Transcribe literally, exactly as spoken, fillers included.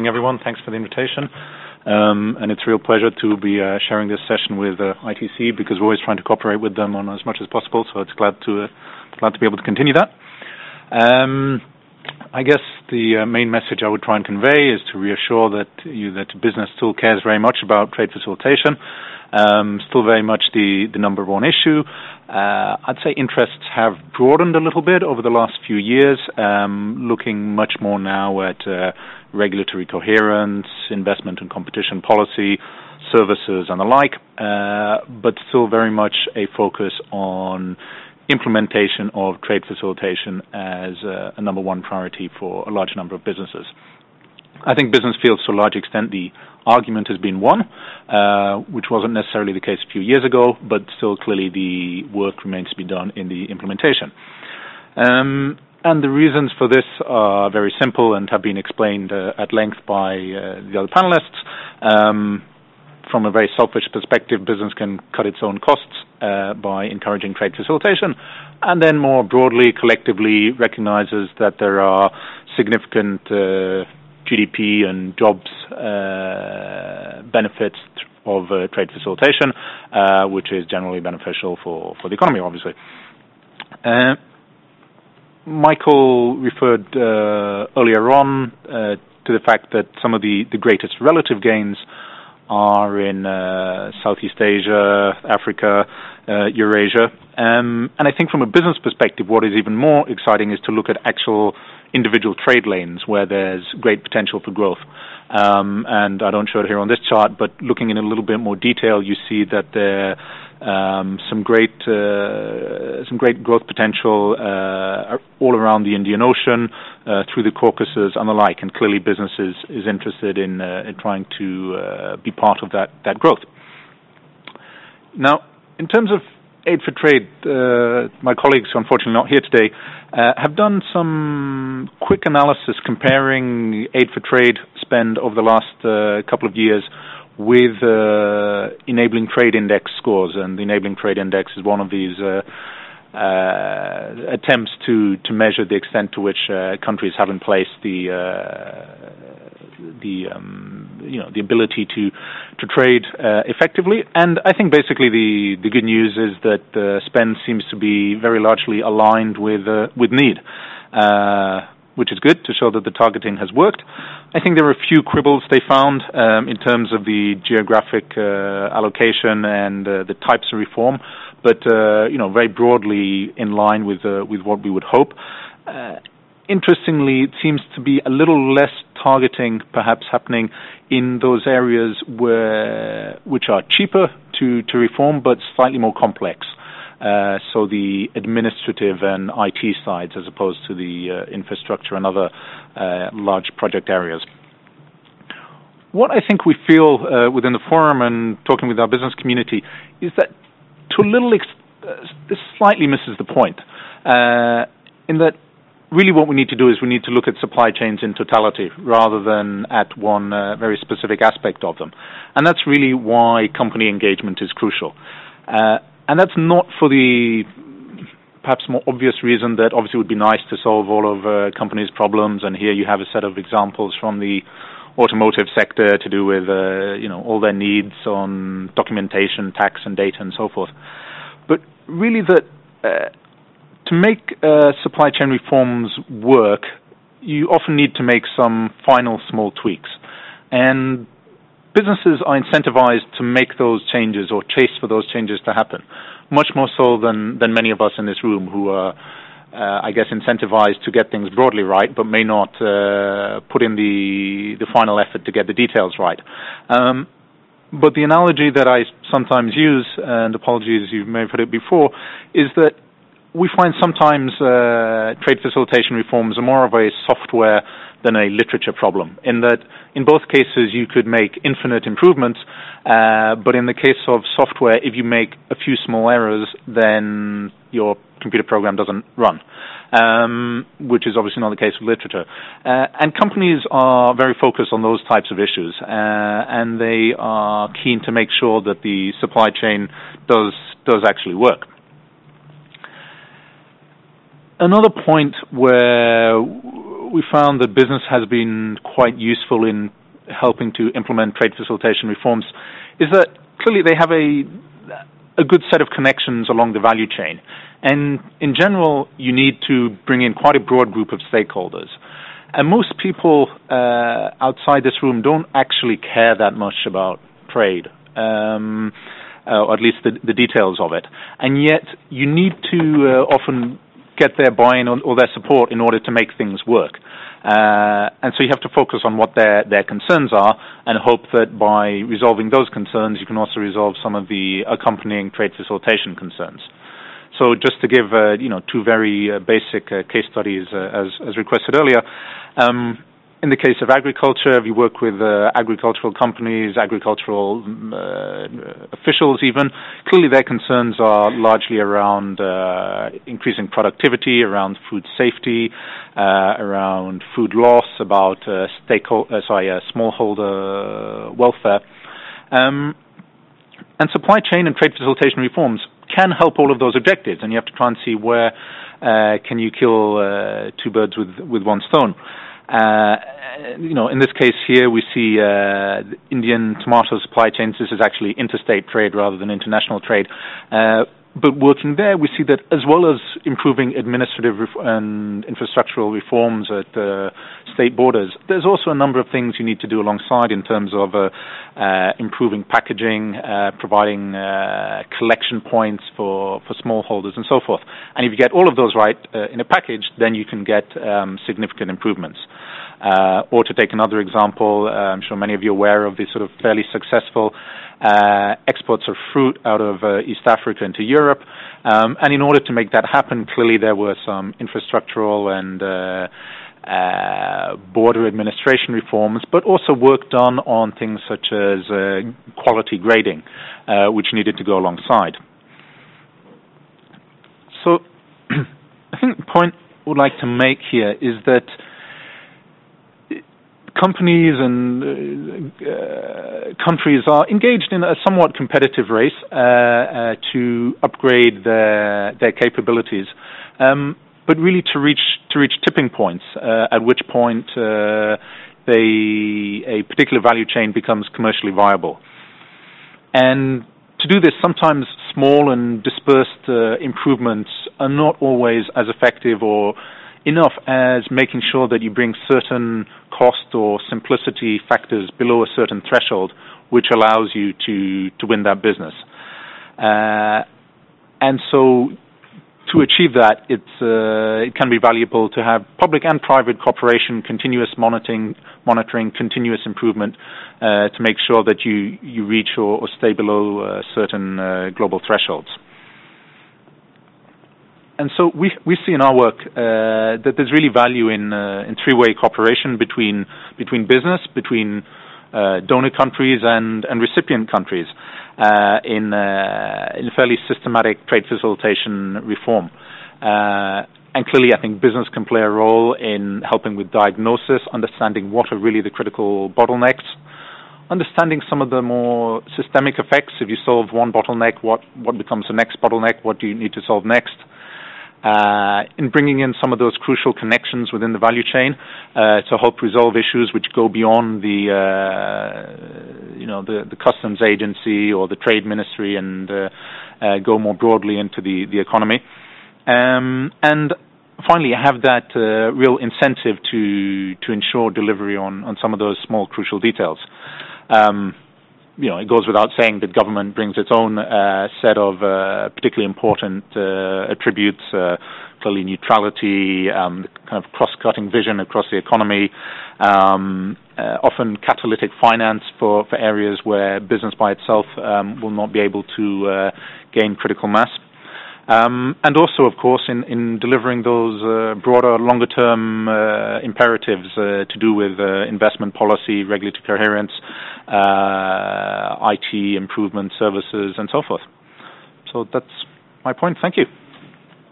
morning, everyone. Thanks for the invitation. Um, and it's a real pleasure to be uh, sharing this session with uh, I T C because we're always trying to cooperate with them on as much as possible. So it's glad to uh, glad to be able to continue that. Um, I guess the uh, main message I would try and convey is to reassure that you that business still cares very much about trade facilitation. Um, still very much the, the number one issue. Uh, I'd say interests have broadened a little bit over the last few years, um, looking much more now at uh, regulatory coherence, investment and competition policy, services and the like, uh, but still very much a focus on implementation of trade facilitation as uh, a number one priority for a large number of businesses. I think business feels to a large extent the argument has been won, uh, which wasn't necessarily the case a few years ago, but still clearly the work remains to be done in the implementation. Um, and the reasons for this are very simple and have been explained uh, at length by uh, the other panelists. Um, from a very selfish perspective, business can cut its own costs uh, by encouraging trade facilitation, and then more broadly, collectively recognizes that there are significant uh, G D P and jobs uh, benefits of uh, trade facilitation, uh, which is generally beneficial for, for the economy, obviously. Uh, Michael referred uh, earlier on uh, to the fact that some of the, the greatest relative gains are in uh, Southeast Asia, Africa, uh, Eurasia. Um, and I think from a business perspective, what is even more exciting is to look at actual individual trade lanes where there's great potential for growth. Um, and I don't show it here on this chart, but looking in a little bit more detail, you see that there um, some great uh, some great growth potential uh, all around the Indian Ocean, uh, through the Caucasus and the like. And clearly, business is, is interested in, uh, in trying to uh, be part of that that growth. Now, in terms of Aid for Trade, uh, my colleagues, who are unfortunately not here today, uh, have done some quick analysis comparing Aid for Trade spend over the last uh, couple of years with uh, Enabling Trade Index scores. And the Enabling Trade Index is one of these uh, uh, attempts to, to measure the extent to which uh, countries have in place the uh, the um, you know the ability to to trade uh, effectively. And I think basically the the good news is that uh, spend seems to be very largely aligned with uh, with need, uh, which is good to show that the targeting has worked. I think there are a few quibbles they found um, in terms of the geographic uh, allocation and uh, the types of reform, but uh, you know very broadly in line with uh, with what we would hope. Uh, Interestingly, it seems to be a little less targeting perhaps happening in those areas where which are cheaper to, to reform but slightly more complex. Uh, so the administrative and I T sides as opposed to the uh, infrastructure and other uh, large project areas. What I think we feel uh, within the forum and talking with our business community is that to a little ex- uh, this slightly misses the point uh, in that really what we need to do is we need to look at supply chains in totality rather than at one uh, very specific aspect of them. And that's really why company engagement is crucial. Uh, and that's not for the perhaps more obvious reason that obviously it would be nice to solve all of uh, companies' problems, and here you have a set of examples from the automotive sector to do with uh, you know all their needs on documentation, tax and data and so forth. But really that uh, to make uh, supply chain reforms work, you often need to make some final small tweaks. And businesses are incentivized to make those changes or chase for those changes to happen, much more so than, than many of us in this room who are, uh, I guess, incentivized to get things broadly right, but may not uh, put in the, the final effort to get the details right. Um, but the analogy that I sometimes use, and apologies, you may have heard it before, is that we find sometimes uh, trade facilitation reforms are more of a software than a literature problem, in that in both cases you could make infinite improvements, uh, but in the case of software, if you make a few small errors, then your computer program doesn't run, um, which is obviously not the case with literature. Uh, and companies are very focused on those types of issues, uh, and they are keen to make sure that the supply chain does does actually work. Another point where we found that business has been quite useful in helping to implement trade facilitation reforms is that clearly they have a a good set of connections along the value chain. And in general, you need to bring in quite a broad group of stakeholders. And most people uh, outside this room don't actually care that much about trade, um, uh, or at least the, the details of it. And yet, you need to uh, often get their buy-in or their support in order to make things work. Uh, and so you have to focus on what their, their concerns are and hope that by resolving those concerns, you can also resolve some of the accompanying trade facilitation concerns. So just to give uh, you know two very uh, basic uh, case studies uh, as, as requested earlier, um, in the case of agriculture, we work with uh, agricultural companies, agricultural uh, officials even. Clearly their concerns are largely around uh, increasing productivity, around food safety, uh, around food loss, about uh, stakeholder, uh, sorry, uh, smallholder welfare. Um, and supply chain and trade facilitation reforms can help all of those objectives, and you have to try and see where uh, can you kill uh, two birds with, with one stone. Uh, you know, in this case here, we see uh, the Indian tomato supply chains. This is actually interstate trade rather than international trade. Uh, but working there, we see that as well as improving administrative ref- and infrastructural reforms at uh, state borders, there's also a number of things you need to do alongside in terms of uh, uh, improving packaging, uh, providing uh, collection points for, for smallholders and so forth. And if you get all of those right uh, in a package, then you can get um, significant improvements. Uh, or to take another example, uh, I'm sure many of you are aware of the sort of fairly successful uh, exports of fruit out of uh, East Africa into Europe. Um, and in order to make that happen, clearly there were some infrastructural and uh, uh, border administration reforms, but also work done on things such as uh, quality grading, uh, which needed to go alongside. So I think the point I would like to make here is that companies and uh, countries are engaged in a somewhat competitive race uh, uh, to upgrade their their capabilities, um, but really to reach to reach tipping points, uh, at which point uh, they a particular value chain becomes commercially viable. And to do this, sometimes small and dispersed uh, improvements are not always as effective or enough as making sure that you bring certain cost or simplicity factors below a certain threshold, which allows you to, to win that business. Uh, and so to achieve that, it's, uh, it can be valuable to have public and private cooperation, continuous monitoring, monitoring continuous improvement uh, to make sure that you, you reach or, or stay below uh, certain uh, global thresholds. And so we we see in our work uh, that there's really value in uh, in three-way cooperation between between business, between uh, donor countries and, and recipient countries uh, in uh, in fairly systematic trade facilitation reform. Uh, and clearly, I think business can play a role in helping with diagnosis, understanding what are really the critical bottlenecks, understanding some of the more systemic effects. If you solve one bottleneck, what what becomes the next bottleneck? What do you need to solve next? Uh, in bringing in some of those crucial connections within the value chain uh, to help resolve issues which go beyond the, uh, you know, the, the customs agency or the trade ministry and uh, uh, go more broadly into the, the economy. Um, and finally, have that uh, real incentive to to ensure delivery on, on some of those small crucial details. Um, You know, it goes without saying that government brings its own uh, set of uh, particularly important uh, attributes, uh, clearly neutrality, um, the kind of cross-cutting vision across the economy, um, uh, often catalytic finance for, for areas where business by itself um, will not be able to uh, gain critical mass. Um, and also, of course, in, in delivering those uh, broader, longer-term uh, imperatives uh, to do with uh, investment policy, regulatory coherence, uh, I T improvement services, and so forth. So that's my point. Thank you.